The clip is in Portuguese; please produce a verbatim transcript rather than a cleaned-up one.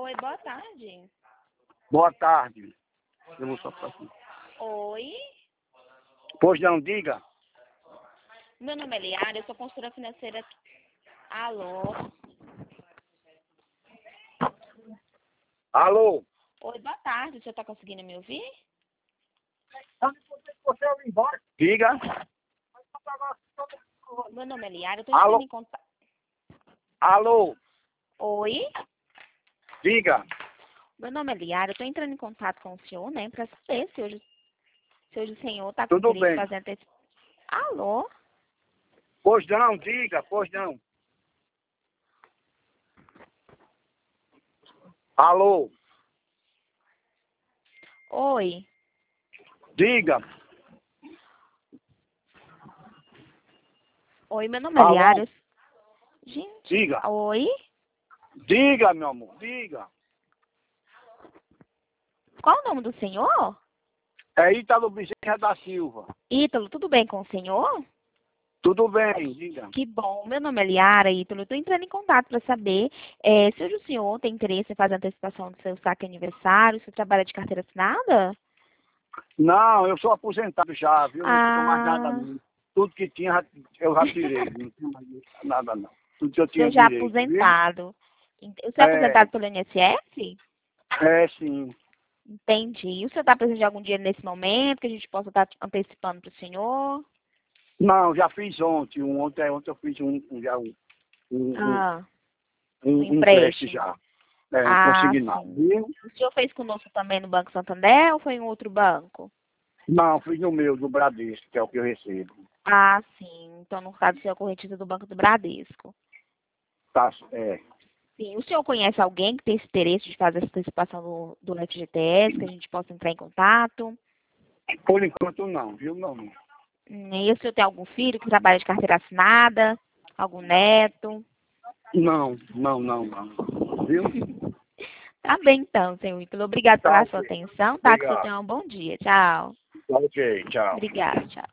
Oi, boa tarde. Boa tarde. Eu vou só pra aqui. Oi, Pois não, diga. meu nome é Liara, eu sou consultora financeira. Alô? Alô? Oi, boa tarde, o senhor está conseguindo me ouvir? Diga. Meu nome é Liara, eu estou Alô? entrando em contato. Alô? Oi, Diga. meu nome é Liara, eu estou entrando em contato com o senhor, né, para saber se hoje, se hoje o senhor está com Tudo interesse em bem. fazer antecipação. Alô? Pois não, diga, pois não. Alô? Oi, Diga. oi, meu nome é Alô? Liara. eu- Gente, Diga. oi? Diga, meu amor, diga. Qual o nome do senhor? É Ítalo Bezerra da Silva. Ítalo, tudo bem com o senhor? Tudo bem, diga. Que bom. Meu nome é Liara, Ítalo. Eu estou entrando em contato para saber eh, se hoje o senhor tem interesse em fazer a antecipação do seu saque aniversário, se trabalha de carteira assinada? Não, eu sou aposentado já, viu? Não tenho mais nada Ah, não. Tudo que tinha, eu já tirei. Não tenho mais nada não. Tudo que eu o senhor tinha já é direito, viu? aposentado. Ent- O senhor é É, aposentado pelo I N S S? é sim. Entendi. E o senhor está precisando de algum dinheiro nesse momento que a gente possa estar antecipando para o senhor? Não, já fiz ontem. Um, ontem, ontem eu fiz um, um, já um, um, Ah, um um, um teste empréstimo. já. É, Ah, consignado, sim. viu? O senhor fez conosco também no Banco Santander ou foi em outro banco? Não, fiz no meu, do Bradesco, que é o que eu recebo. Ah, sim. Então, no caso, o senhor é correntista do Banco do Bradesco. Tá, é. Sim. O senhor conhece alguém que tem esse interesse de fazer essa antecipação do, do F G T S, que a gente possa entrar em contato? Por enquanto não, viu? Não. Hum, E o senhor tem algum filho que trabalha de carteira assinada? Algum neto? Não, não, não, não. Viu? Tá bem, então, senhor Ítalo. Obrigado Tá, pela sua ok. atenção, tá? Que o senhor Obrigado. tenha um bom dia. Tchau. Ok, tchau. Obrigada, tchau.